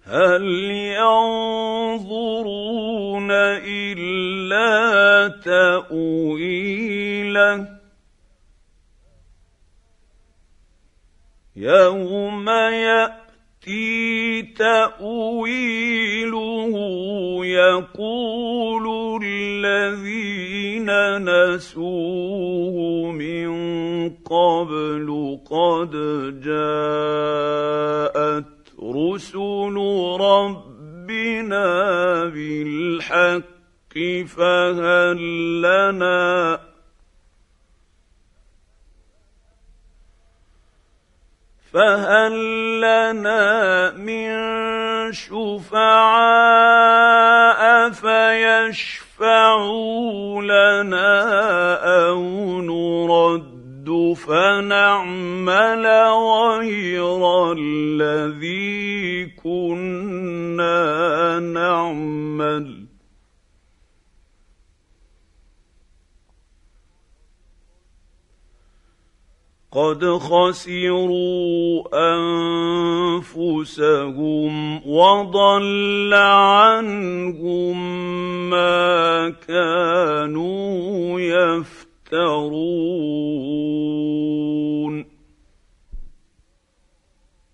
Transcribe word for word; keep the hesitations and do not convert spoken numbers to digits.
هل ينظرون إلا تأويله يوم يأتي تأويله يقول الذين نسوه من قبل قد جاءت رسل ربنا بالحق فهل لنا فهل لنا من شفعاء فيشفعوا لنا أو نرد فنعمل غير الذي كنا نعمل قد خسروا أنفسهم وضل عنهم ما كانوا يفترون